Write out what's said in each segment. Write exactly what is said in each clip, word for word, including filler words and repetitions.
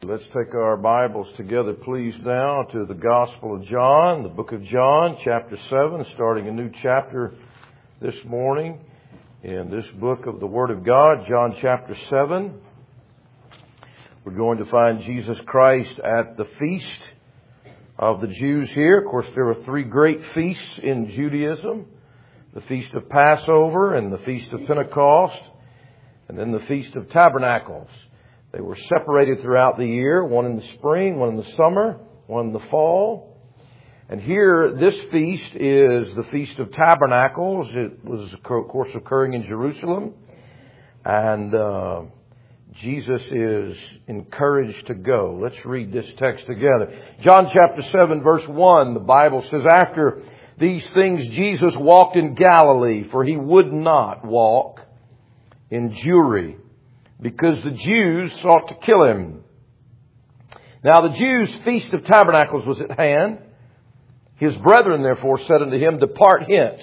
Let's take our Bibles together, please, now to the Gospel of John, the book of John, chapter seven, starting a new chapter this morning in this book of the Word of God, John chapter seven. We're going to find Jesus Christ at the feast of the Jews here. Of course, there are three great feasts in Judaism: the Feast of Passover and the Feast of Pentecost, and then the Feast of Tabernacles. They were separated throughout the year, one in the spring, one in the summer, one in the fall. And here, this feast is the Feast of Tabernacles. It was, of course, occurring in Jerusalem. And uh, Jesus is encouraged to go. Let's read this text together. John chapter seven, verse one, the Bible says, "After these things Jesus walked in Galilee, for he would not walk in Jewry, because the Jews sought to kill him. Now the Jews' Feast of Tabernacles was at hand. His brethren therefore said unto him, Depart hence,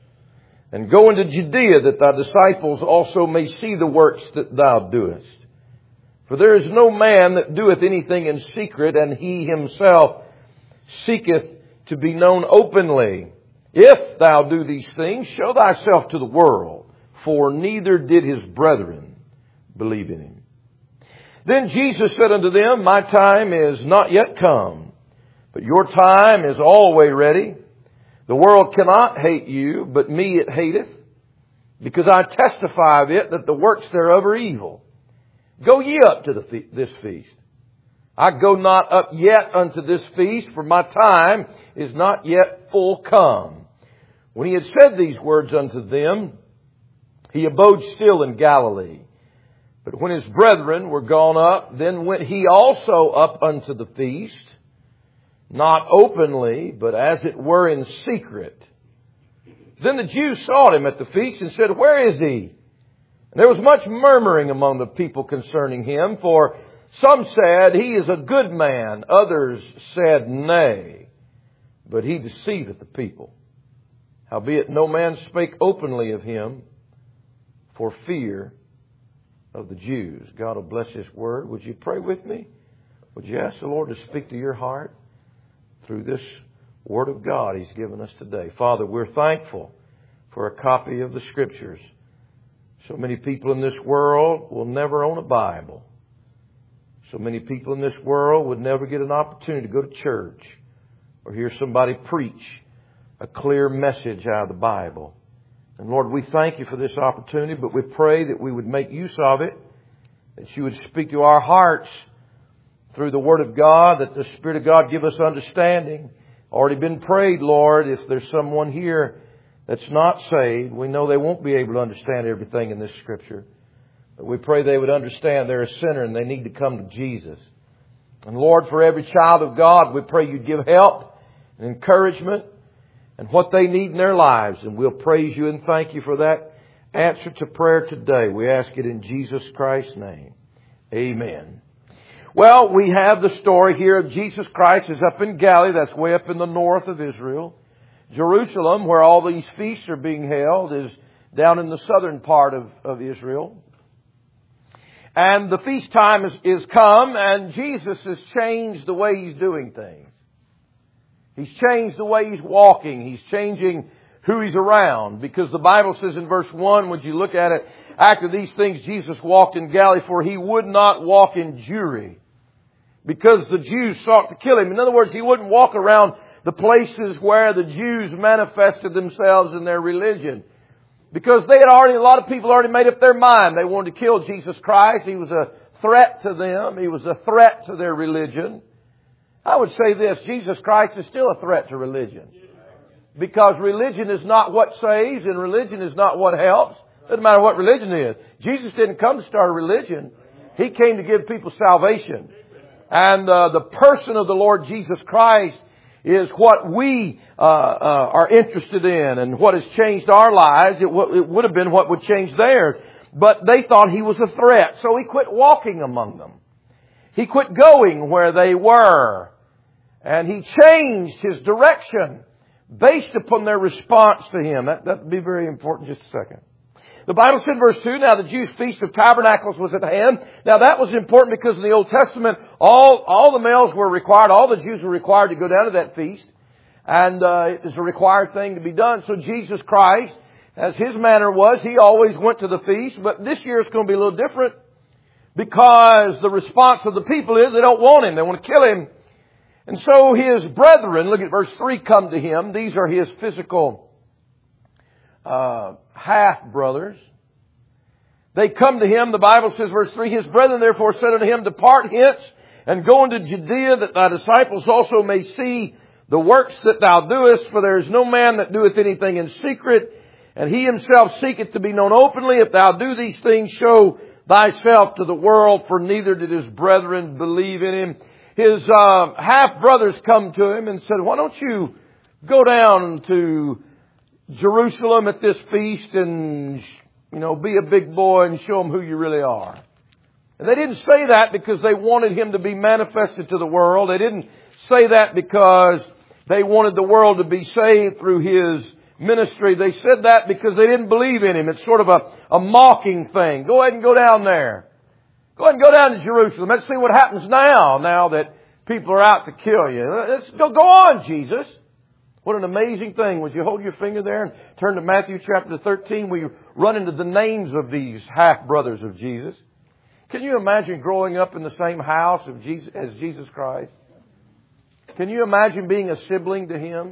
and go into Judea, that thy disciples also may see the works that thou doest. For there is no man that doeth anything in secret, and he himself seeketh to be known openly. If thou do these things, show thyself to the world, for neither did his brethren believe in him. Then Jesus said unto them, My time is not yet come, but your time is always ready. The world cannot hate you, but me it hateth, because I testify of it that the works thereof are evil. Go ye up to the fe- this feast. I go not up yet unto this feast, for my time is not yet full come. When he had said these words unto them, he abode still in Galilee. But when his brethren were gone up, then went he also up unto the feast, not openly, but as it were in secret. Then the Jews sought him at the feast and said, Where is he? And there was much murmuring among the people concerning him, for some said, He is a good man. Others said, Nay. But he deceiveth the people. Howbeit no man spake openly of him, for fear of the Jews. God will bless His Word. Would you pray with me? Would you ask the Lord to speak to your heart through this Word of God He's given us today? Father, we're thankful for a copy of the Scriptures. So many people in this world will never own a Bible. So many people in this world would never get an opportunity to go to church or hear somebody preach a clear message out of the Bible. And Lord, we thank You for this opportunity, but we pray that we would make use of it, that You would speak to our hearts through the Word of God, that the Spirit of God give us understanding. Already been prayed, Lord, if there's someone here that's not saved, we know they won't be able to understand everything in this Scripture. But we pray they would understand they're a sinner and they need to come to Jesus. And Lord, for every child of God, we pray You'd give help and encouragement and what they need in their lives. And we'll praise You and thank You for that answer to prayer today. We ask it in Jesus Christ's name. Amen. Well, we have the story here of Jesus Christ is up in Galilee. That's way up in the north of Israel. Jerusalem, where all these feasts are being held, is down in the southern part of, of Israel. And the feast time is, is come, and Jesus has changed the way He's doing things. He's changed the way He's walking. He's changing who He's around. Because the Bible says in verse one, when you look at it, after these things Jesus walked in Galilee, for He would not walk in Jewry, because the Jews sought to kill Him. In other words, He wouldn't walk around the places where the Jews manifested themselves in their religion. Because they had already, a lot of people already made up their mind. They wanted to kill Jesus Christ. He was a threat to them. He was a threat to their religion. I would say this, Jesus Christ is still a threat to religion. Because religion is not what saves and religion is not what helps. Doesn't matter what religion is. Jesus didn't come to start a religion. He came to give people salvation. And uh, the person of the Lord Jesus Christ is what we uh, uh, are interested in and what has changed our lives. It, w- it would have been what would change theirs. But they thought He was a threat. So He quit walking among them. He quit going where they were. And He changed His direction based upon their response to Him. That that would be very important. Just a second. The Bible said in verse two, now the Jews' Feast of Tabernacles was at hand. Now that was important because in the Old Testament, all, all the males were required, all the Jews were required to go down to that feast. And uh, it was a required thing to be done. So Jesus Christ, as His manner was, He always went to the feast. But this year it's going to be a little different because the response of the people is they don't want Him. They want to kill Him. And so His brethren, look at verse three, come to Him. These are His physical Uh, half-brothers. They come to Him, the Bible says, verse three, His brethren therefore said unto Him, Depart hence, and go into Judea, that Thy disciples also may see the works that Thou doest, for there is no man that doeth anything in secret, and He Himself seeketh to be known openly. If Thou do these things, show Thyself to the world, for neither did His brethren believe in Him. His uh, half-brothers come to Him and said, Why don't you go down to Jerusalem at this feast and, you know, be a big boy and show them who you really are. And they didn't say that because they wanted Him to be manifested to the world. They didn't say that because they wanted the world to be saved through His ministry. They said that because they didn't believe in Him. It's sort of a, a mocking thing. Go ahead and go down there. Go ahead and go down to Jerusalem. Let's see what happens now, now that people are out to kill you. Let's go, go on, Jesus. What an amazing thing. Would you hold your finger there and turn to Matthew chapter thirteen? We run into the names of these half-brothers of Jesus. Can you imagine growing up in the same house of Jesus, as Jesus Christ? Can you imagine being a sibling to Him?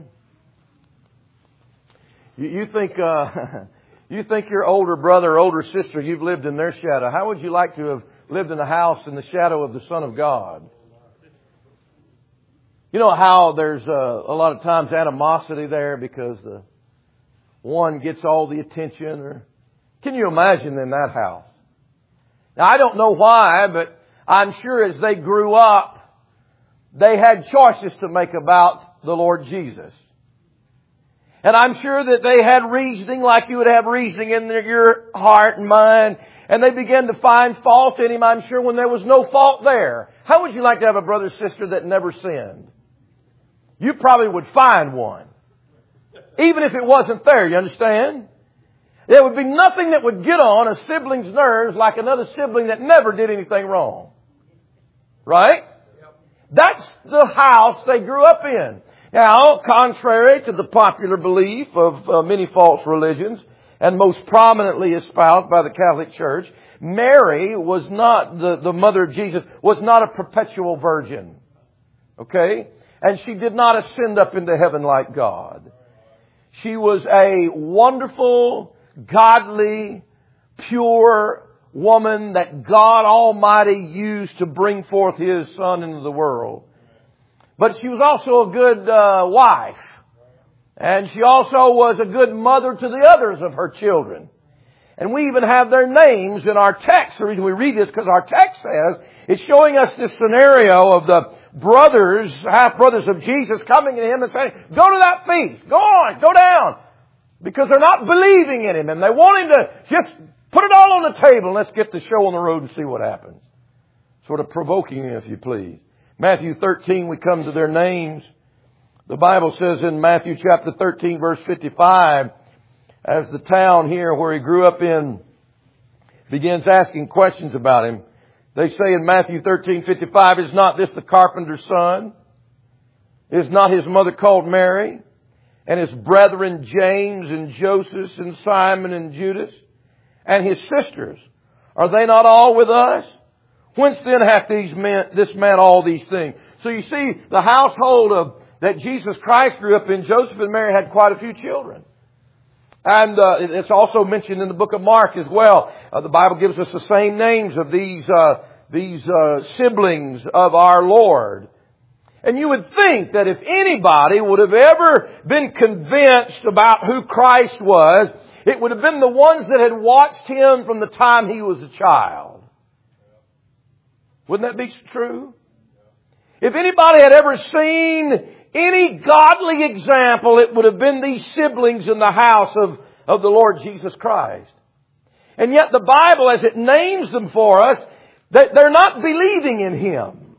You, you think, uh, you think your older brother or older sister, you've lived in their shadow. How would you like to have lived in a house in the shadow of the Son of God? You know how there's a, a lot of times animosity there because the one gets all the attention? Or can you imagine in that house? Now, I don't know why, but I'm sure as they grew up, they had choices to make about the Lord Jesus. And I'm sure that they had reasoning like you would have reasoning in your heart and mind. And they began to find fault in Him, I'm sure, when there was no fault there. How would you like to have a brother or sister that never sinned? You probably would find one. Even if it wasn't there, you understand? There would be nothing that would get on a sibling's nerves like another sibling that never did anything wrong. Right? That's the house they grew up in. Now, contrary to the popular belief of uh, many false religions, and most prominently espoused by the Catholic Church, Mary was not, the, the mother of Jesus, was not a perpetual virgin. Okay? And she did not ascend up into heaven like God. She was a wonderful, godly, pure woman that God Almighty used to bring forth His Son into the world. But she was also a good uh, wife. And she also was a good mother to the others of her children. And we even have their names in our text. The reason we read this because our text says it's showing us this scenario of the brothers, half-brothers of Jesus coming to Him and saying, go to that feast. Go on. Go down. Because they're not believing in Him. And they want Him to just put it all on the table. And let's get the show on the road and see what happens. Sort of provoking, if you please. Matthew thirteen, we come to their names. The Bible says in Matthew chapter thirteen, verse fifty-five, as the town here where He grew up in begins asking questions about Him, they say in Matthew thirteen fifty-five, is not this the carpenter's son? Is not his mother called Mary? And his brethren James and Joseph and Simon and Judas? And his sisters, are they not all with us? Whence then hath these men, this man all these things? So you see, the household of that Jesus Christ grew up in, Joseph and Mary had quite a few children. And uh, it's also mentioned in the book of Mark as well. Uh, the Bible gives us the same names of these uh, these uh, siblings of our Lord. And you would think that if anybody would have ever been convinced about who Christ was, it would have been the ones that had watched Him from the time He was a child. Wouldn't that be true? If anybody had ever seen any godly example, it would have been these siblings in the house of, of the Lord Jesus Christ. And yet the Bible, as it names them for us, that they're not believing in Him.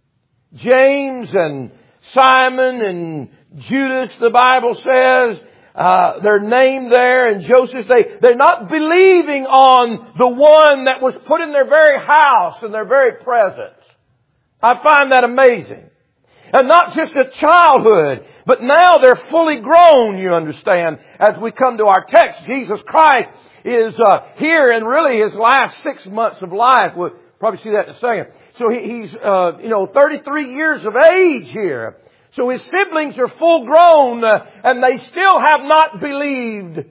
James and Simon and Judas, the Bible says, uh, their name there and Joseph. They, they're not believing on the one that was put in their very house and their very presence. I find that amazing. And not just at childhood, but now they're fully grown, you understand. As we come to our text, Jesus Christ is uh, here in really His last six months of life. We'll probably see that in a second. So he, he's, uh, you know, thirty-three years of age here. So His siblings are full grown, uh, and they still have not believed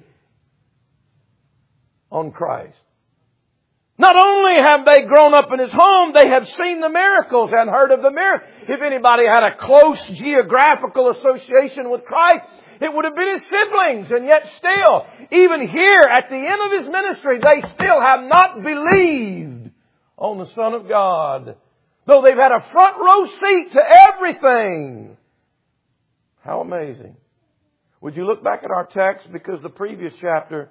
on Christ. Not only have they grown up in His home, they have seen the miracles and heard of the miracles. If anybody had a close geographical association with Christ, it would have been His siblings. And yet still, even here at the end of His ministry, they still have not believed on the Son of God. Though they've had a front row seat to everything. How amazing. Would you look back at our text? Because the previous chapter,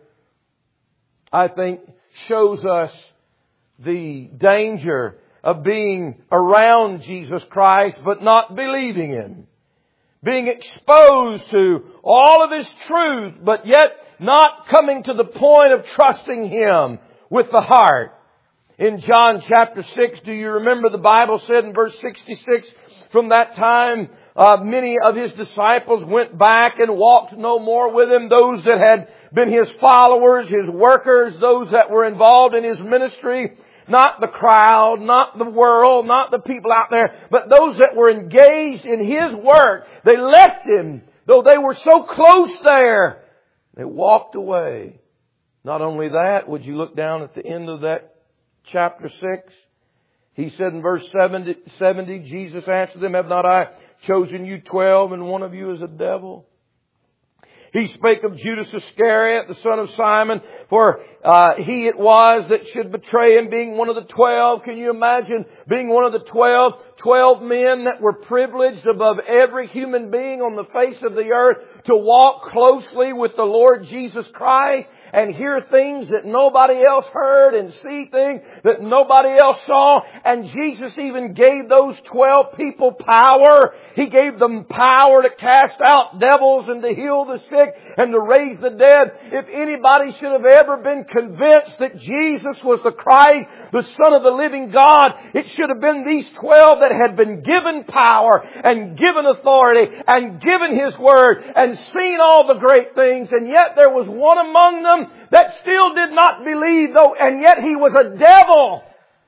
I think, shows us the danger of being around Jesus Christ but not believing Him. Being exposed to all of His truth but yet not coming to the point of trusting Him with the heart. In John chapter six, do you remember the Bible said in verse sixty-six, from that time uh, many of His disciples went back and walked no more with Him. Those that had been His followers, His workers, those that were involved in His ministry. Not the crowd, not the world, not the people out there, but those that were engaged in His work. They left Him, though they were so close there. They walked away. Not only that, would you look down at the end of that chapter six? He said in verse seventy, Jesus answered them, have not I chosen you twelve, and one of you is a devil? He spake of Judas Iscariot, the son of Simon, for uh, he it was that should betray Him, being one of the twelve. Can you imagine being one of the twelve? Twelve men that were privileged above every human being on the face of the earth to walk closely with the Lord Jesus Christ and hear things that nobody else heard and see things that nobody else saw. And Jesus even gave those twelve people power. He gave them power to cast out devils and to heal the sick and to raise the dead. If anybody should have ever been convinced that Jesus was the Christ, the Son of the living God, it should have been these twelve that had been given power and given authority and given His Word and seen all the great things. And yet there was one among them that still did not believe, though, and yet he was a devil.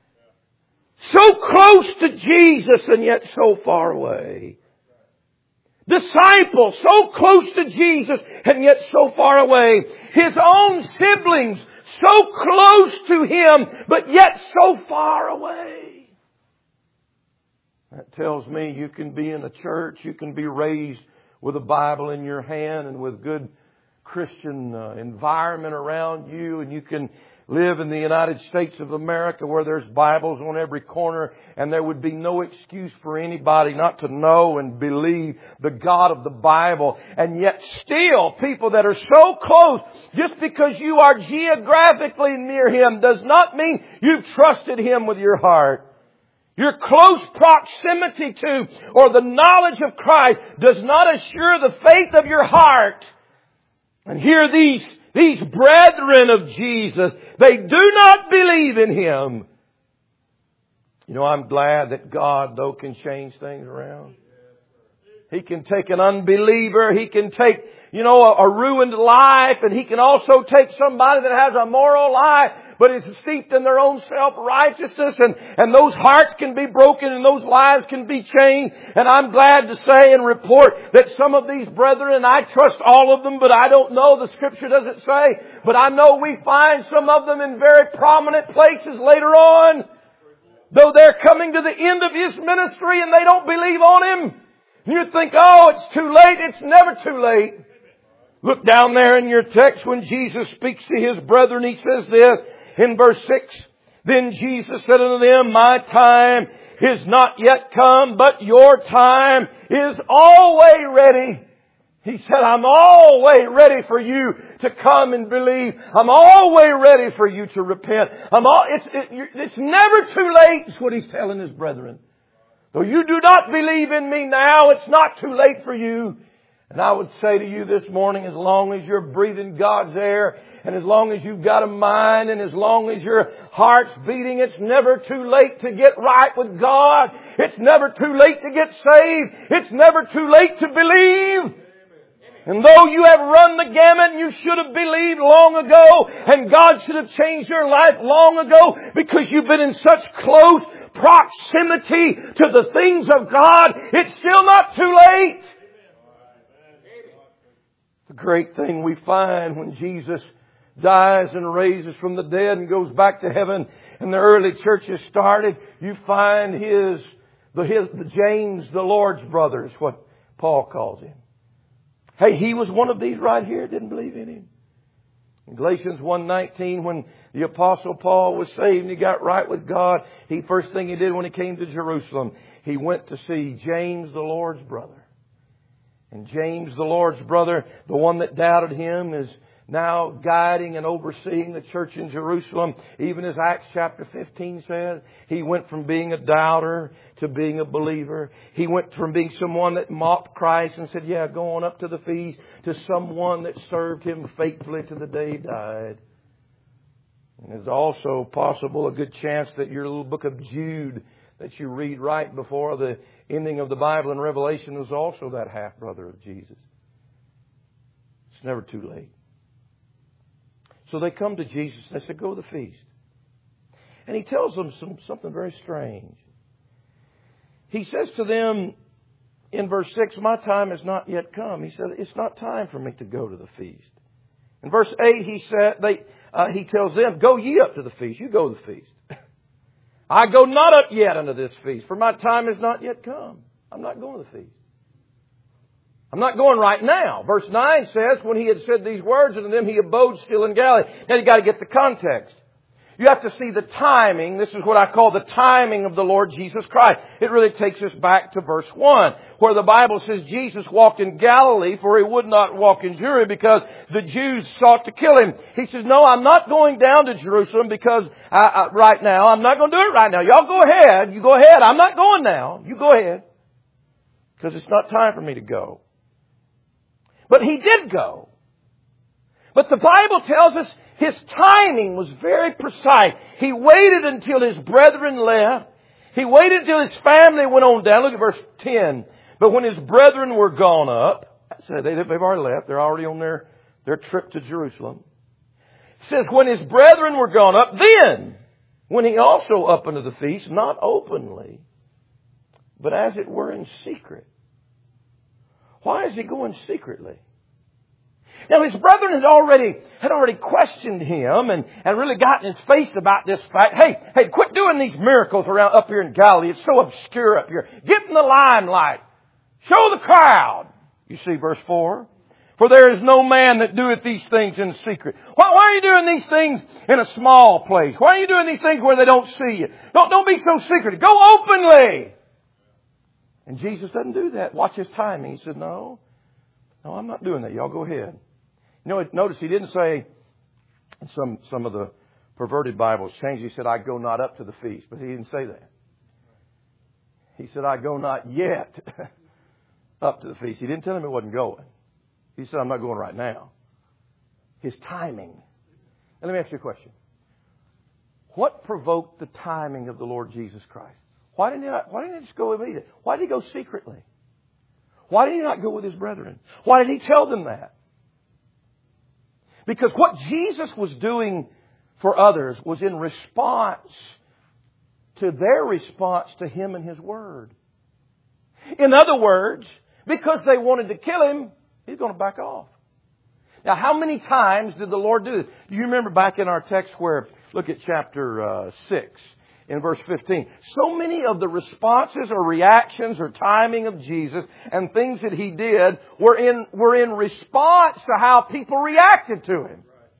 So close to Jesus and yet so far away. Disciples so close to Jesus and yet so far away. His own siblings so close to Him but yet so far away. That tells me you can be in a church, you can be raised with a Bible in your hand and with good Christian uh, environment around you, and you can live in the United States of America where there's Bibles on every corner, and there would be no excuse for anybody not to know and believe the God of the Bible. And yet still, people that are so close, just because you are geographically near Him does not mean you've trusted Him with your heart. Your close proximity to or the knowledge of Christ does not assure the faith of your heart. And here these, these brethren of Jesus, they do not believe in Him. You know, I'm glad that God, though, can change things around. He can take an unbeliever. He can take, you know, a, a ruined life. And He can also take somebody that has a moral life, but is steeped in their own self-righteousness. And, and those hearts can be broken and those lives can be changed. And I'm glad to say and report that some of these brethren, and I trust all of them, but I don't know, the Scripture doesn't say, but I know we find some of them in very prominent places later on. Though they're coming to the end of His ministry and they don't believe on Him. You think, oh, it's too late. It's never too late. Look down there in your text when Jesus speaks to His brethren. He says this in verse six. Then Jesus said unto them, my time is not yet come, but your time is always ready. He said, I'm always ready for you to come and believe. I'm always ready for you to repent. I'm all, it's, it, it's never too late, is what He's telling His brethren. Though you do not believe in Me now, it's not too late for you. And I would say to you this morning, as long as you're breathing God's air, and as long as you've got a mind, and as long as your heart's beating, it's never too late to get right with God. It's never too late to get saved. It's never too late to believe. And though you have run the gamut, you should have believed long ago, and God should have changed your life long ago, because you've been in such close proximity to the things of God, it's still not too late. The great thing we find when Jesus dies and raises from the dead and goes back to heaven, and the early churches started, you find his, the, his, the James, the Lord's brother, is what Paul calls him. Hey, he was one of these right here, didn't believe in him. In Galatians one nineteen, when the Apostle Paul was saved and he got right with God, he first thing he did when he came to Jerusalem, he went to see James, the Lord's brother. And James, the Lord's brother, the one that doubted him, is now guiding and overseeing the church in Jerusalem. Even as Acts chapter fifteen says, he went from being a doubter to being a believer. He went from being someone that mocked Christ and said, yeah, go on up to the feast, to someone that served him faithfully to the day he died. And there's also possible a good chance that your little book of Jude that you read right before the ending of the Bible in Revelation was also that half-brother of Jesus. It's never too late. So they come to Jesus and they say, go to the feast. And He tells them some, something very strange. He says to them in verse six, my time has not yet come. He said, it's not time for me to go to the feast. In verse eight, he said, they, uh, he tells them, go ye up to the feast. You go to the feast. I go not up yet unto this feast, for my time has not yet come. I'm not going to the feast. I'm not going right now. Verse nine says, when he had said these words unto them, he abode still in Galilee. Now you've got to get the context. You have to see the timing. This is what I call the timing of the Lord Jesus Christ. It really takes us back to verse one, where the Bible says Jesus walked in Galilee, for He would not walk in Judea because the Jews sought to kill Him. He says, no, I'm not going down to Jerusalem because I, I, right now, I'm not going to do it right now. Y'all go ahead. You go ahead. I'm not going now. You go ahead. Because it's not time for me to go. But He did go. But the Bible tells us His timing was very precise. He waited until His brethren left. He waited until His family went on down. Look at verse ten. But when His brethren were gone up, so they've already left. They're already on their, their trip to Jerusalem. It says, when His brethren were gone up, then went He also up unto the feast, not openly, but as it were in secret. Why is He going secretly? Now his brethren had already, had already questioned him and, and really gotten his face about this fact. Hey, hey, quit doing these miracles around up here in Galilee. It's so obscure up here. Get in the limelight. Show the crowd. You see verse four. For there is no man that doeth these things in secret. Why, why are you doing these things in a small place? Why are you doing these things where they don't see you? Don't, don't be so secretive. Go openly. And Jesus doesn't do that. Watch His timing. He said, no, no, I'm not doing that. Y'all go ahead. You know, notice He didn't say, some some of the perverted Bibles changed. He said, I go not up to the feast. But He didn't say that. He said, I go not yet up to the feast. He didn't tell him He wasn't going. He said, I'm not going right now. His timing. And let me ask you a question. What provoked the timing of the Lord Jesus Christ? Why didn't He not, why didn't He just go immediately? Why did He go secretly? Why did He not go with His brethren? Why did He tell them that? Because what Jesus was doing for others was in response to their response to Him and His Word. In other words, because they wanted to kill Him, He's going to back off. Now, how many times did the Lord do this? Do you remember back in our text where, look at chapter uh, six. In verse fifteen, so many of the responses or reactions or timing of Jesus and things that He did were in, were in response to how people reacted to Him.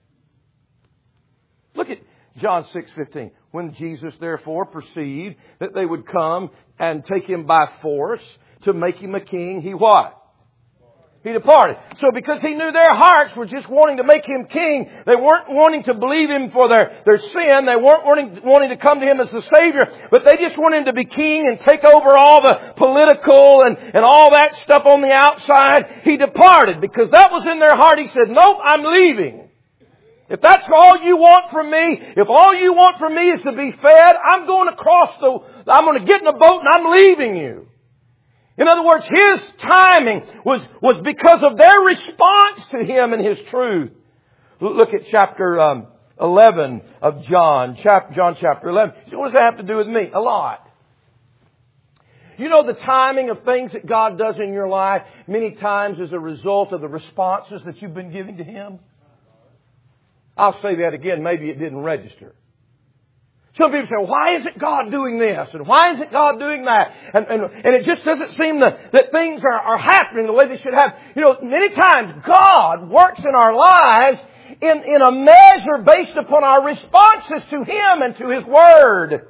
Look at John six fifteen. When Jesus therefore perceived that they would come and take Him by force to make Him a king, He what? He departed. So because He knew their hearts were just wanting to make Him king, they weren't wanting to believe Him for their, their sin. They weren't wanting, wanting to come to Him as the Savior, but they just wanted Him to be king and take over all the political and, and all that stuff on the outside. He departed because that was in their heart. He said, nope, I'm leaving. If that's all you want from me, if all you want from me is to be fed, I'm going to cross the, I'm going to get in a boat and I'm leaving you. In other words, His timing was, was because of their response to Him and His truth. Look at chapter um, eleven of John. Chap, John chapter eleven. So what does that have to do with me? A lot. You know the timing of things that God does in your life many times is a result of the responses that you've been giving to Him? I'll say that again. Maybe it didn't register. Some people say, why isn't God doing this? And why isn't God doing that? And, and, and it just doesn't seem that, that things are, are happening the way they should have. You know, many times God works in our lives in, in a measure based upon our responses to Him and to His Word.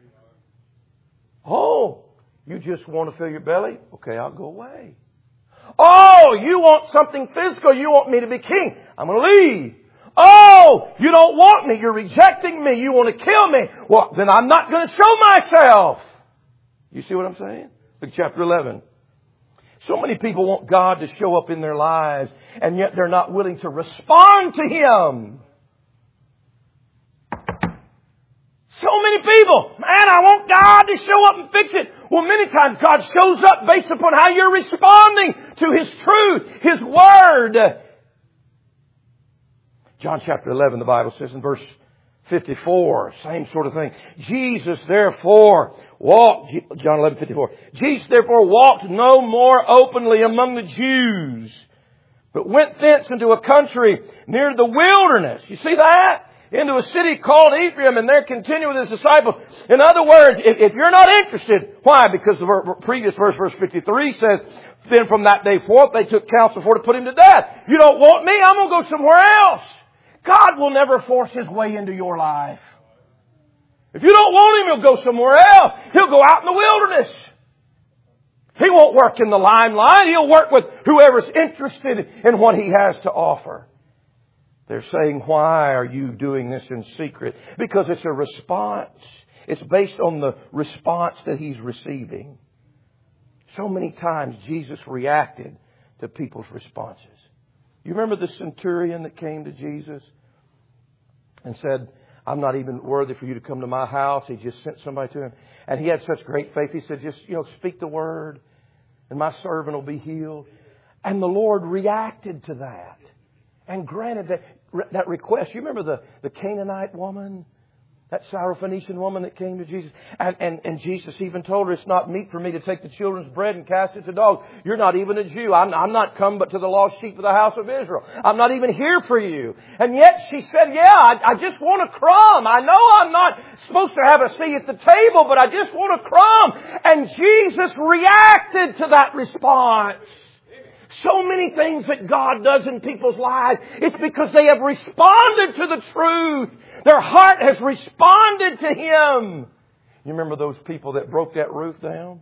Oh, you just want to fill your belly? Okay, I'll go away. Oh, you want something physical. You want me to be king. I'm going to leave. Oh, you don't want me. You're rejecting me. You want to kill me. Well, then I'm not going to show myself. You see what I'm saying? Look at chapter eleven. So many people want God to show up in their lives, and yet they're not willing to respond to Him. So many people, man, I want God to show up and fix it. Well, many times God shows up based upon how you're responding to His truth, His Word. John chapter eleven, the Bible says in verse fifty-four, same sort of thing. Jesus therefore walked, John eleven fifty-four, Jesus therefore walked no more openly among the Jews, but went thence into a country near to the wilderness. You see that? Into a city called Ephraim, and there continued with His disciples. In other words, if, if you're not interested, why? Because the previous verse, verse fifty-three says, then from that day forth they took counsel for to put Him to death. You don't want me? I'm going to go somewhere else. God will never force His way into your life. If you don't want Him, He'll go somewhere else. He'll go out in the wilderness. He won't work in the limelight. He'll work with whoever's interested in what He has to offer. They're saying, why are you doing this in secret? Because it's a response. It's based on the response that He's receiving. So many times Jesus reacted to people's responses. You remember the centurion that came to Jesus and said, I'm not even worthy for you to come to my house. He just sent somebody to him. And he had such great faith. He said, just, you know, speak the word and my servant will be healed. And the Lord reacted to that and granted that, that request. You remember the, the Canaanite woman? That Syrophoenician woman that came to Jesus. And, and, and Jesus even told her, it's not meet for me to take the children's bread and cast it to dogs. You're not even a Jew. I'm, I'm not come but to the lost sheep of the house of Israel. I'm not even here for you. And yet she said, yeah, I, I just want a crumb. I know I'm not supposed to have a seat at the table, but I just want a crumb. And Jesus reacted to that response. So many things that God does in people's lives, it's because they have responded to the truth. Their heart has responded to Him. You remember those people that broke that roof down?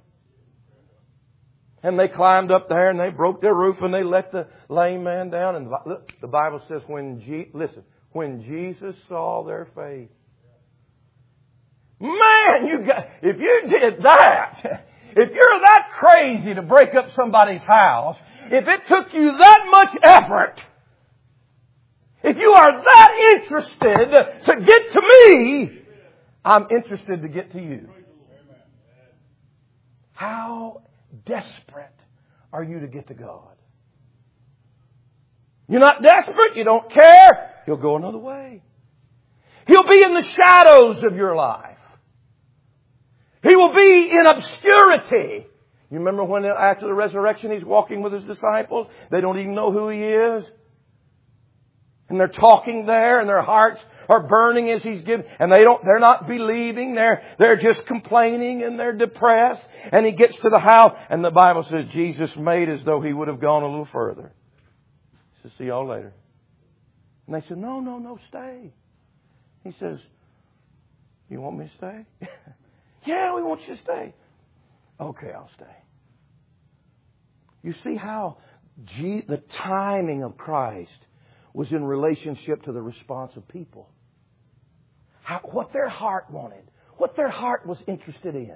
And they climbed up there and they broke their roof and they let the lame man down. And look, the Bible says when, Je- listen, when Jesus saw their faith. Man, you got, if you did that, if you're that crazy to break up somebody's house, if it took you that much effort, if you are that interested to get to me, I'm interested to get to you. How desperate are you to get to God? You're not desperate. You don't care. He'll go another way. He'll be in the shadows of your life. He will be in obscurity. You remember when after the resurrection He's walking with His disciples? They don't even know who He is. And they're talking there and their hearts are burning as He's giving. And they don't, they're not believing. They're, they're just complaining and they're depressed. And He gets to the house and the Bible says Jesus made as though He would have gone a little further. He says, see y'all later. And they said, no, no, no, stay. He says, you want me to stay? Yeah, we want you to stay. Okay, I'll stay. You see how G- the timing of Christ was in relationship to the response of people. How, what their heart wanted. What their heart was interested in.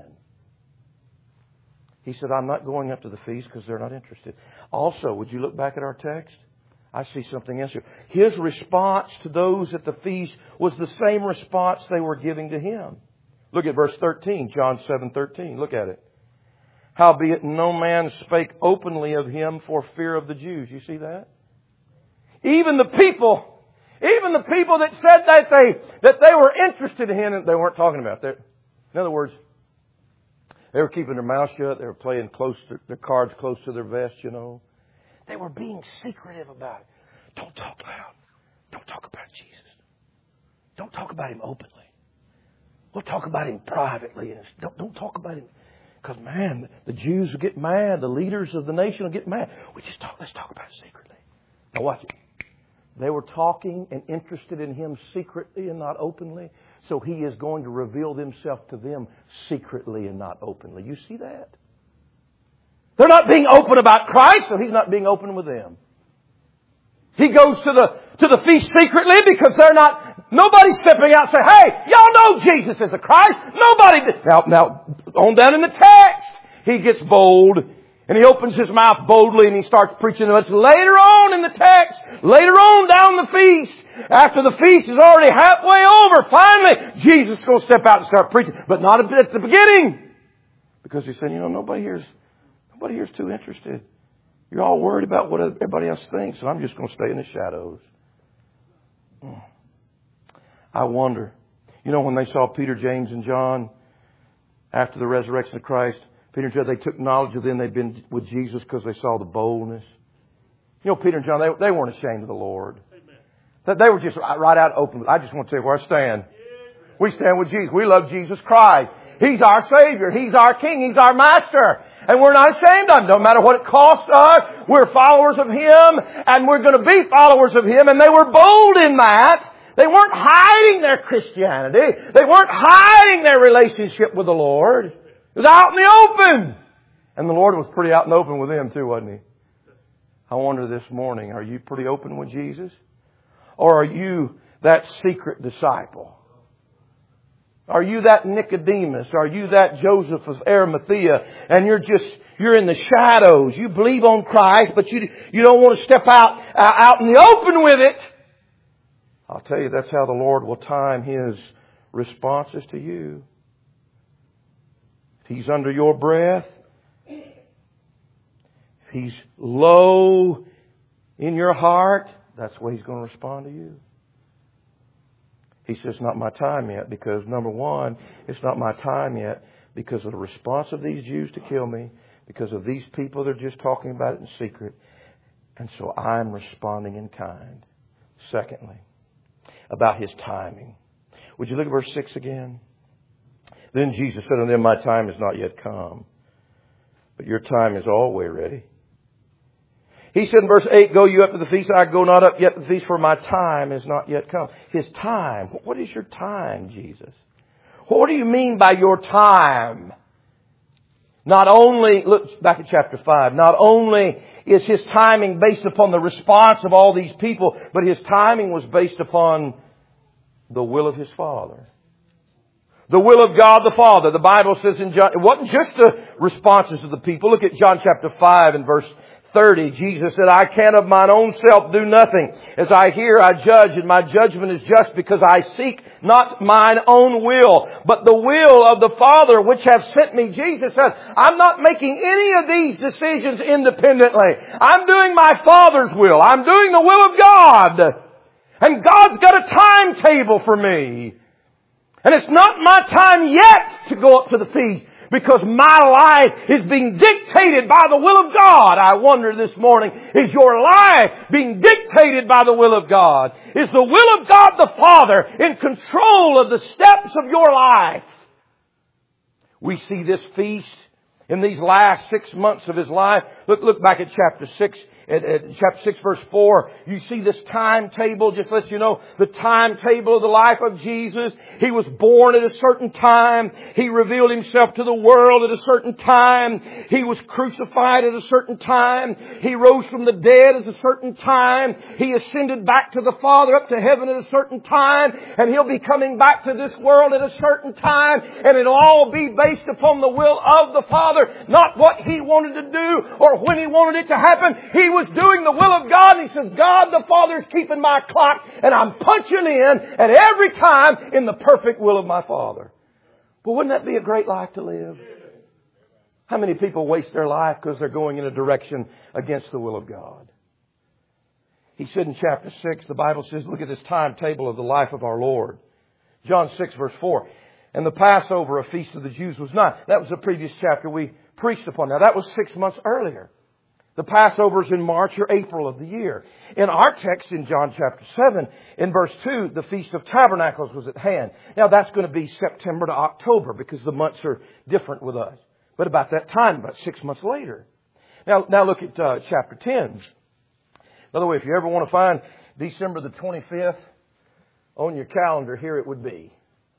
He said, I'm not going up to the feast because they're not interested. Also, would you look back at our text? I see something else here. His response to those at the feast was the same response they were giving to Him. Look at verse thirteen, John seven thirteen. Look at it. Howbeit no man spake openly of Him for fear of the Jews. You see that? Even the people, even the people that said that they, that they were interested in Him, they weren't talking about that. In other words, they were keeping their mouth shut. They were playing close to, their cards close to their vest, you know. They were being secretive about it. Don't talk loud. Don't talk about Jesus. Don't talk about Him openly. We'll talk about Him privately. Don't, don't talk about Him. Because, man, the Jews will get mad. The leaders of the nation will get mad. We just talk, let's talk about it secretly. Now watch it. They were talking and interested in Him secretly and not openly. So He is going to reveal Himself to them secretly and not openly. You see that? They're not being open about Christ, so He's not being open with them. He goes to the to the feast secretly because they're not, nobody's stepping out and saying, hey, y'all know Jesus is the Christ. Nobody did. Now, now, on down in the text, He gets bold and He opens His mouth boldly and He starts preaching to us. Later on in the text, later on down the feast, after the feast is already halfway over, finally, Jesus is going to step out and start preaching. But not at the beginning. Because He said, you know, nobody here's, nobody here's too interested. You're all worried about what everybody else thinks, so I'm just going to stay in the shadows. I wonder. You know, when they saw Peter, James, and John after the resurrection of Christ, Peter and John, they took knowledge of them. They'd been with Jesus because they saw the boldness. You know, Peter and John, they, they weren't ashamed of the Lord. Amen. They were just right out open. I just want to tell you where I stand. We stand with Jesus. We love Jesus Christ. He's our Savior. He's our King. He's our Master. And we're not ashamed of Him. No matter what it costs us, we're followers of Him. And we're going to be followers of Him. And they were bold in that. They weren't hiding their Christianity. They weren't hiding their relationship with the Lord. It was out in the open. And the Lord was pretty out in the open with them too, wasn't He? I wonder this morning, are you pretty open with Jesus? Or are you that secret disciple? Are you that Nicodemus? Are you that Joseph of Arimathea? And you're just, you're in the shadows. You believe on Christ, but you, you don't want to step out, uh, out in the open with it. I'll tell you, that's how the Lord will time His responses to you. If He's under your breath, if He's low in your heart, that's the way He's going to respond to you. He says, not my time yet, because number one, it's not my time yet because of the response of these Jews to kill me, because of these people that are just talking about it in secret. And so I'm responding in kind. Secondly, about His timing. Would you look at verse six again? Then Jesus said unto them, my time is not yet come, but your time is always ready. He said in verse eight, go you up to the feast. I go not up yet to the feast, for my time is not yet come. His time. What is your time, Jesus? What do you mean by your time? Not only, look back at chapter five, not only is His timing based upon the response of all these people, but His timing was based upon the will of His Father. The will of God the Father. The Bible says in John, it wasn't just the responses of the people. Look at John chapter five and verse thirty, Jesus said, I can of mine own self do nothing. As I hear, I judge, and my judgment is just, because I seek not mine own will, but the will of the Father which hath sent me. Jesus said, I'm not making any of these decisions independently. I'm doing my Father's will. I'm doing the will of God. And God's got a timetable for me. And it's not my time yet to go up to the feast, because my life is being dictated by the will of God. I wonder this morning, is your life being dictated by the will of God? Is the will of God the Father in control of the steps of your life? We see this feast In these last six months of His life, look, look back at chapter six. At, at chapter six verse four, you see this timetable, just lets you know the timetable of the life of Jesus. He was born at a certain time. He revealed Himself to the world at a certain time. He was crucified at a certain time. He rose from the dead at a certain time. He ascended back to the Father up to heaven at a certain time. And He'll be coming back to this world at a certain time. And it'll all be based upon the will of the Father, not what He wanted to do or when He wanted it to happen. He was doing the will of God, and He says, God the Father is keeping my clock, and I'm punching in at every time in the perfect will of my Father. But wouldn't that be a great life to live? How many people waste their life because they're going in a direction against the will of God? He said in chapter six, the Bible says, look at this timetable of the life of our Lord. John six verse four. And the Passover, a feast of the Jews, was not. That was the previous chapter we preached upon. Now that was six months earlier. The Passover is in March or April of the year. In our text in John chapter seven, in verse two, the Feast of Tabernacles was at hand. Now that's going to be September to October because the months are different with us. But about that time, about six months later. Now, now look at uh, chapter ten. By the way, if you ever want to find December the twenty-fifth on your calendar, here it would be.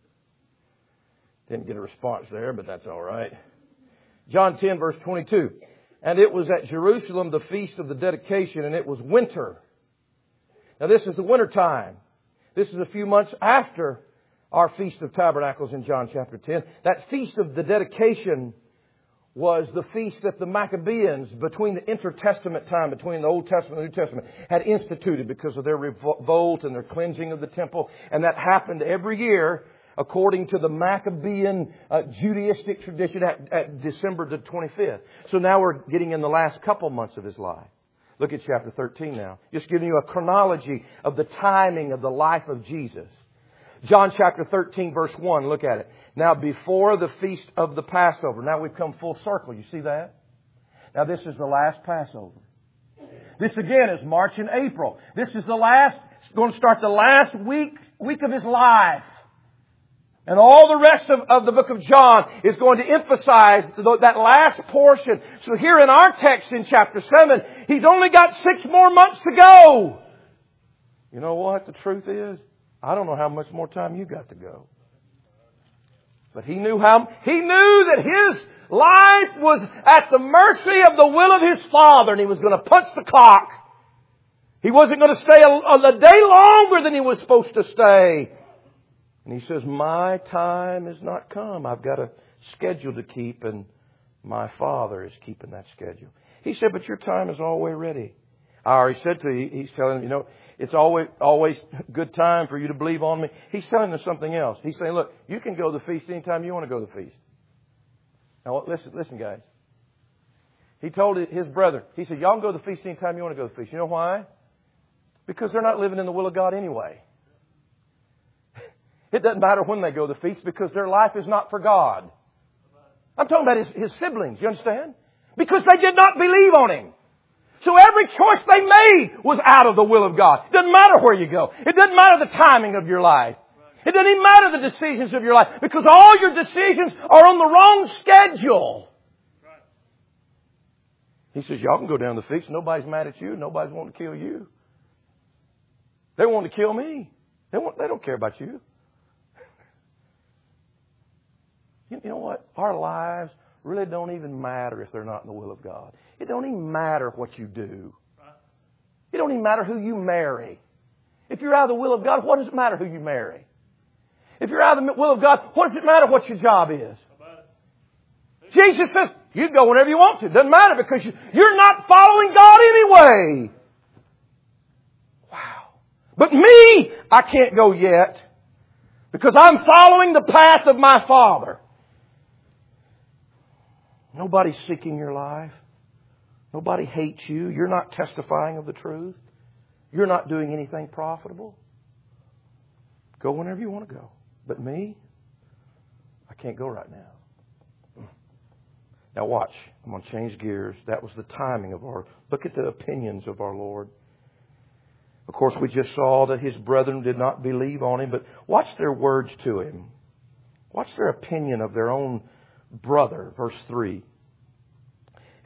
Didn't get a response there, but that's all right. John ten verse twenty-two. And it was at Jerusalem the feast of the dedication, and it was winter. Now this is the winter time. This is a few months after our Feast of Tabernacles in John chapter ten. That feast of the dedication was the feast that the Maccabees, between the intertestament time, between the Old Testament and the New Testament, had instituted because of their revolt and their cleansing of the temple. And that happened every year according to the Maccabean uh, Judaistic tradition at, at December the twenty-fifth. So now we're getting in the last couple months of His life. Look at chapter thirteen now. Just giving you a chronology of the timing of the life of Jesus. John chapter thirteen verse one, look at it. Now before the feast of the Passover. Now we've come full circle. You see that? Now this is the last Passover. This again is March and April. This is the last, it's going to start the last week, week of His life. And all the rest of, of the book of John is going to emphasize that last portion. So here in our text in chapter seven, He's only got six more months to go. You know what the truth is? I don't know how much more time you got to go. But He knew how, He knew that His life was at the mercy of the will of His Father, and He was going to punch the clock. He wasn't going to stay a, a day longer than He was supposed to stay. And He says, my time is not come. I've got a schedule to keep, and my Father is keeping that schedule. He said, but your time is always ready. I already said to you, He's telling, you know, it's always, always good time for you to believe on me. He's telling us something else. He's saying, look, you can go to the feast anytime you want to go to the feast. Now listen, listen guys. He told his brother, he said, y'all can go to the feast anytime you want to go to the feast. You know why? Because they're not living in the will of God anyway. It doesn't matter when they go to the feast because their life is not for God. I'm talking about his, his siblings, you understand? Because they did not believe on Him. So every choice they made was out of the will of God. It doesn't matter where you go. It doesn't matter the timing of your life. It doesn't even matter the decisions of your life because all your decisions are on the wrong schedule. He says, y'all can go down to the feast. Nobody's mad at you. Nobody's wanting to kill you. They want to kill me. They, want, they don't care about you. You know what? Our lives really don't even matter if they're not in the will of God. It don't even matter what you do. It don't even matter who you marry. If you're out of the will of God, what does it matter who you marry? If you're out of the will of God, what does it matter what your job is? Jesus says, you go whenever you want to. It doesn't matter because you, you're not following God anyway. Wow. But me, I can't go yet because I'm following the path of my Father. Nobody's seeking your life. Nobody hates you. You're not testifying of the truth. You're not doing anything profitable. Go whenever you want to go. But me, I can't go right now. Now watch. I'm going to change gears. That was the timing of our... Look at the opinions of our Lord. Of course, we just saw that His brethren did not believe on Him. But watch their words to Him. Watch their opinion of their own brother. Verse three.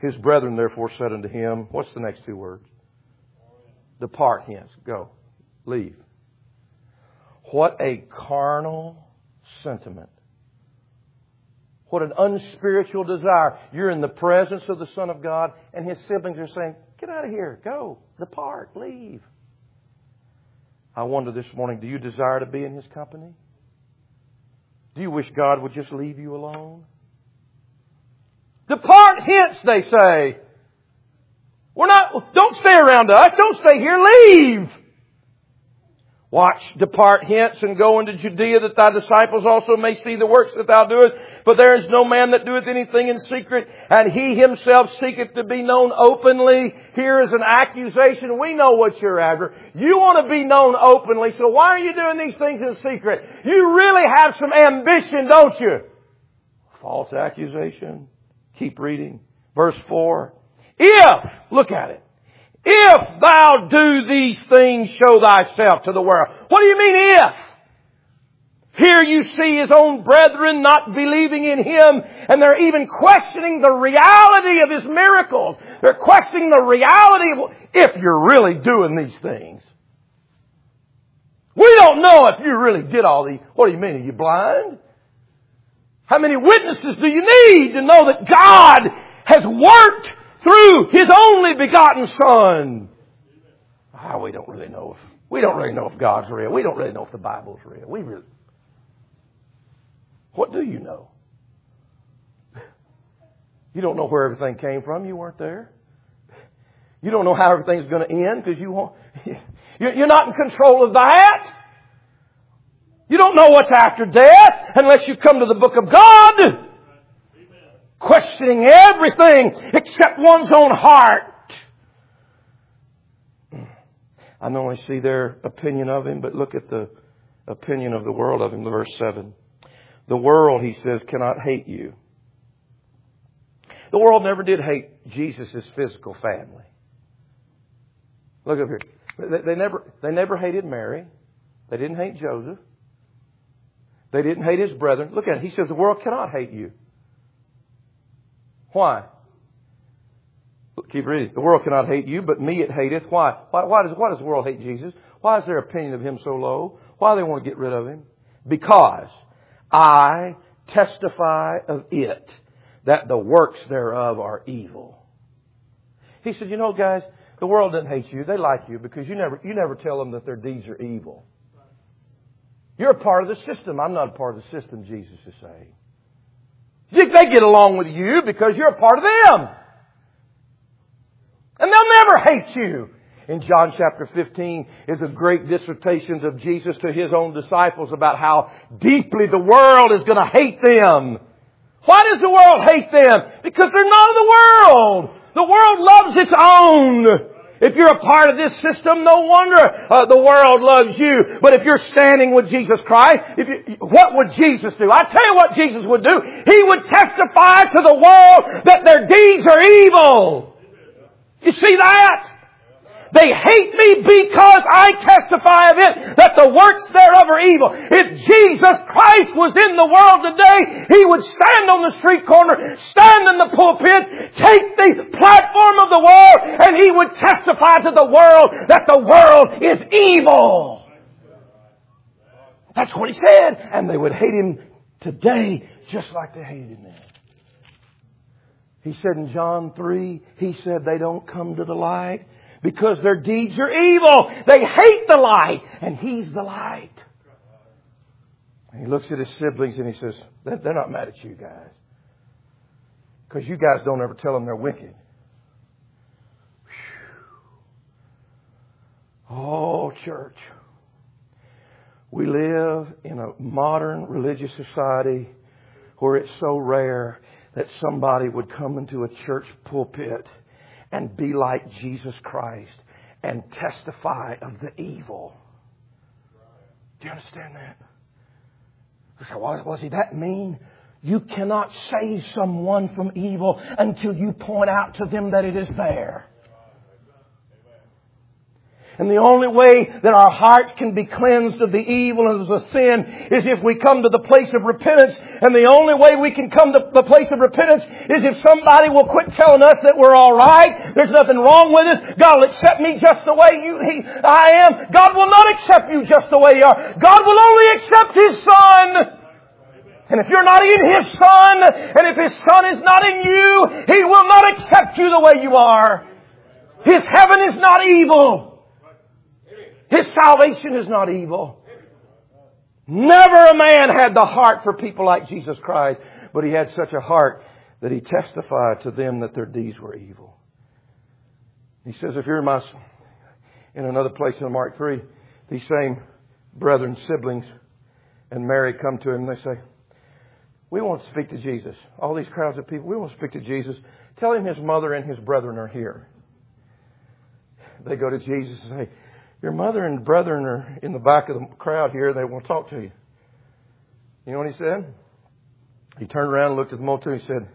His brethren therefore said unto him, what's the next two words? Depart hence. Go. Leave. What a carnal sentiment. What an unspiritual desire. You're in the presence of the Son of God, and His siblings are saying, get out of here. Go. Depart. Leave. I wonder this morning, do you desire to be in His company? Do you wish God would just leave you alone? Depart hence, they say. We're not, don't stay around us. Don't stay here. Leave. Watch, depart hence and go into Judea, that thy disciples also may see the works that thou doest. For there is no man that doeth anything in secret, and he himself seeketh to be known openly. Here is an accusation. We know what you're after. You want to be known openly, so why are you doing these things in secret? You really have some ambition, don't you? False accusation. Keep reading. Verse four. If, look at it. If thou do these things, show thyself to the world. What do you mean if? Here you see his own brethren not believing in him, and they're even questioning the reality of his miracles. They're questioning the reality of if you're really doing these things. We don't know if you really did all these. What do you mean? Are you blind? How many witnesses do you need to know that God has worked through His only begotten Son? Ah, we don't really know if we don't really know if God's real. We don't really know if the Bible's real. We really. What do you know? You don't know where everything came from. You weren't there. You don't know how everything's going to end because you won't. You're not in control of that. You don't know what's after death unless you come to the book of God. Amen. Questioning everything except one's own heart. I not only see their opinion of Him, but look at the opinion of the world of Him. Verse seven. The world, he says, cannot hate you. The world never did hate Jesus' physical family. Look up here. They, they never, they never hated Mary. They didn't hate Joseph. They didn't hate his brethren. Look at it. He says the world cannot hate you. Why? Keep reading. The world cannot hate you, but me it hateth. Why? Why, why, does, why does the world hate Jesus? Why is their opinion of Him so low? Why do they want to get rid of Him? Because I testify of it, that the works thereof are evil. He said, you know, guys, the world doesn't hate you. They like you because you never, you never tell them that their deeds are evil. You're a part of the system. I'm not a part of the system, Jesus is saying. They get along with you because you're a part of them. And they'll never hate you. In John chapter fifteen is a great dissertation of Jesus to His own disciples about how deeply the world is going to hate them. Why does the world hate them? Because they're not of the world. The world loves its own. If you're a part of this system, no wonder uh, the world loves you. But if you're standing with Jesus Christ, if you, what would Jesus do? I tell you what Jesus would do. He would testify to the world that their deeds are evil. You see that? They hate me because I testify of it, that the works thereof are evil. If Jesus Christ was in the world today, He would stand on the street corner, stand in the pulpit, take the platform of the world, and He would testify to the world that the world is evil. That's what He said. And they would hate Him today just like they hated Him then. He said in John three, He said they don't come to the light because their deeds are evil. They hate the light, and He's the light. And He looks at His siblings and He says, they're not mad at you guys. Because you guys don't ever tell them they're wicked. Whew. Oh, church. We live in a modern religious society where it's so rare that somebody would come into a church pulpit and be like Jesus Christ and testify of the evil. Do you understand that? You say, well, was he that mean? You cannot save someone from evil until you point out to them that it is there. And the only way that our hearts can be cleansed of the evil and of the sin is if we come to the place of repentance. And the only way we can come to the place of repentance is if somebody will quit telling us that we're all right. There's nothing wrong with us. God will accept me just the way you, he, I am. God will not accept you just the way you are. God will only accept His Son. And if you're not in His Son, and if His Son is not in you, He will not accept you the way you are. His heaven is not evil. His salvation is not evil. Never a man had the heart for people like Jesus Christ, but He had such a heart that He testified to them that their deeds were evil. He says, if you're in my, in another place in Mark three, these same brethren, siblings, and Mary come to Him and they say, we want to speak to Jesus. All these crowds of people, we want to speak to Jesus. Tell Him His mother and His brethren are here. They go to Jesus and say, your mother and brethren are in the back of the crowd here. They want to talk to you. You know what He said? He turned around and looked at the multitude and said,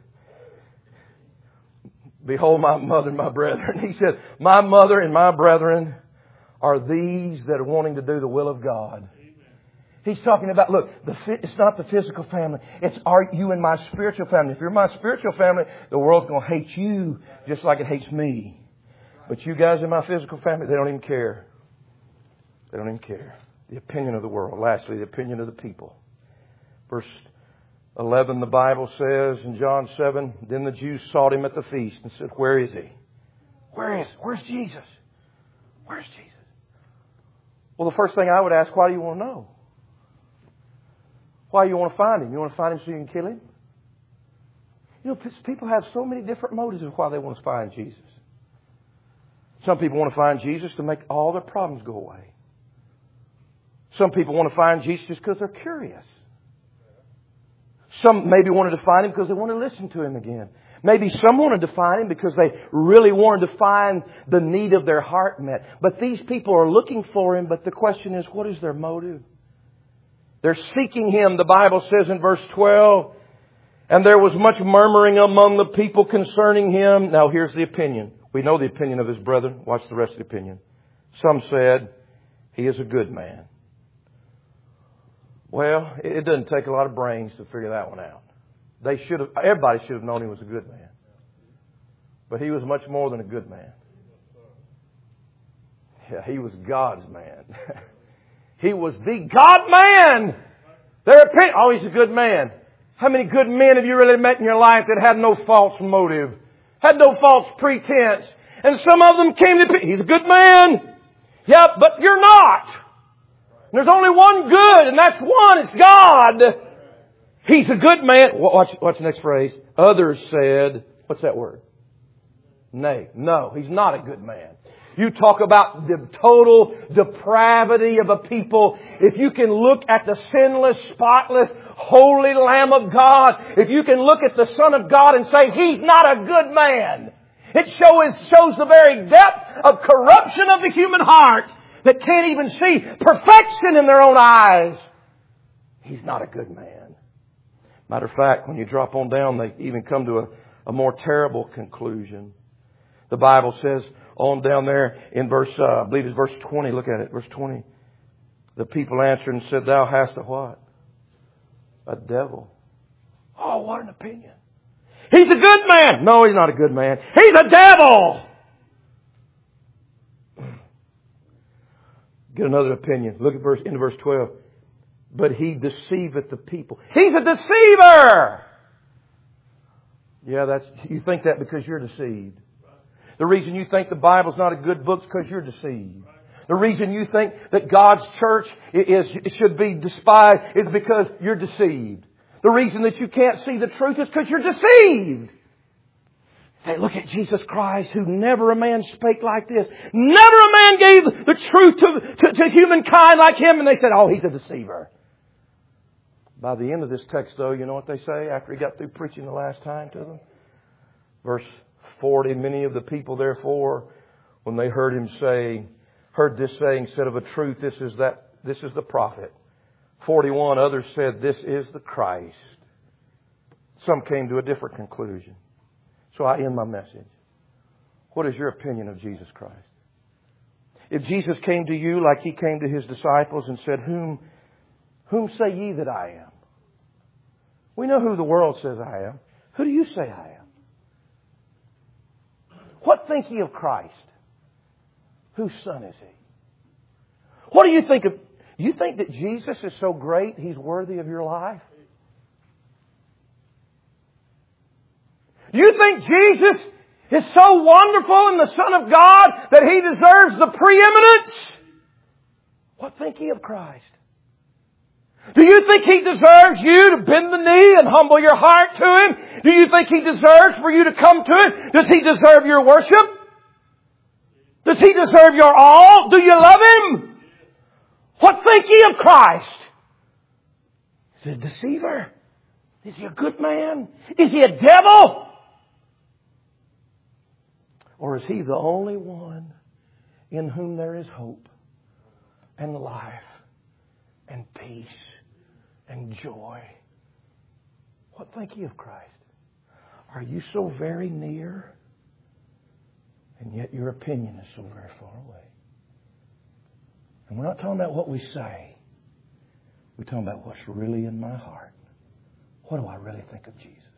behold my mother and my brethren. He said, my mother and my brethren are these that are wanting to do the will of God. He's talking about, look, the, it's not the physical family. It's our, you and my spiritual family. If you're my spiritual family, the world's going to hate you just like it hates me. But you guys in my physical family, they don't even care. They don't even care. The opinion of the world. Lastly, the opinion of the people. Verse eleven, the Bible says in John seven, then the Jews sought Him at the feast and said, where is He? Where is? Where's Jesus? Where's Jesus? Well, the first thing I would ask, why do you want to know? Why do you want to find Him? You want to find Him so you can kill Him? You know, people have so many different motives of why they want to find Jesus. Some people want to find Jesus to make all their problems go away. Some people want to find Jesus just because they're curious. Some maybe wanted to find Him because they want to listen to Him again. Maybe some wanted to find Him because they really wanted to find the need of their heart met. But these people are looking for Him, but the question is, what is their motive? They're seeking Him, the Bible says in verse twelve. And there was much murmuring among the people concerning Him. Now here's the opinion. We know the opinion of His brethren. Watch the rest of the opinion. Some said, He is a good man. Well, it doesn't take a lot of brains to figure that one out. They should have, everybody should have known He was a good man. But He was much more than a good man. Yeah, He was God's man. He was the God man. Their opinion, oh, He's a good man. How many good men have you really met in your life that had no false motive? Had no false pretense? And some of them came to, He's a good man. Yeah, but you're not. There's only one good, and that's one. It's God. He's a good man. Watch, watch the next phrase. Others said, what's that word? Nay. No, He's not a good man. You talk about the total depravity of a people. If you can look at the sinless, spotless, holy Lamb of God, if you can look at the Son of God and say, He's not a good man, it shows, shows the very depth of corruption of the human heart that can't even see perfection in their own eyes. He's not a good man. Matter of fact, when you drop on down, they even come to a, a more terrible conclusion. The Bible says on down there in verse, uh, I believe it's verse twenty. Look at it, verse twenty. The people answered and said, Thou hast a what? A devil. Oh, what an opinion. He's a good man. No, He's not a good man. He's a devil. Get another opinion. Look at verse, into verse twelve. But He deceiveth the people. He's a deceiver. Yeah, that's, you think that because you're deceived. The reason you think the Bible's not a good book is because you're deceived. The reason you think that God's church is, should be despised is because you're deceived. The reason that you can't see the truth is because you're deceived. Hey, look at Jesus Christ, who never a man spake like this. Never a man gave the truth to, to, to humankind like Him. And they said, oh, He's a deceiver. By the end of this text, though, you know what they say after He got through preaching the last time to them? Verse forty, many of the people, therefore, when they heard Him say, heard this saying, said of a truth, this is that, this is the prophet. forty-one, others said, this is the Christ. Some came to a different conclusion. So I end my message. What is your opinion of Jesus Christ? If Jesus came to you like He came to His disciples and said, Whom, whom say ye that I am? We know who the world says I am. Who do you say I am? What think ye of Christ? Whose son is He? What do you think of... You think that Jesus is so great, He's worthy of your life? You think Jesus is so wonderful and the Son of God that He deserves the preeminence? What think ye of Christ? Do you think He deserves you to bend the knee and humble your heart to Him? Do you think He deserves for you to come to Him? Does He deserve your worship? Does He deserve your all? Do you love Him? What think ye of Christ? Is He a deceiver? Is He a good man? Is He a devil? Or is He the only one in whom there is hope and life and peace and joy? What think ye of Christ? Are you so very near, and yet your opinion is so very far away? And we're not talking about what we say. We're talking about what's really in my heart. What do I really think of Jesus?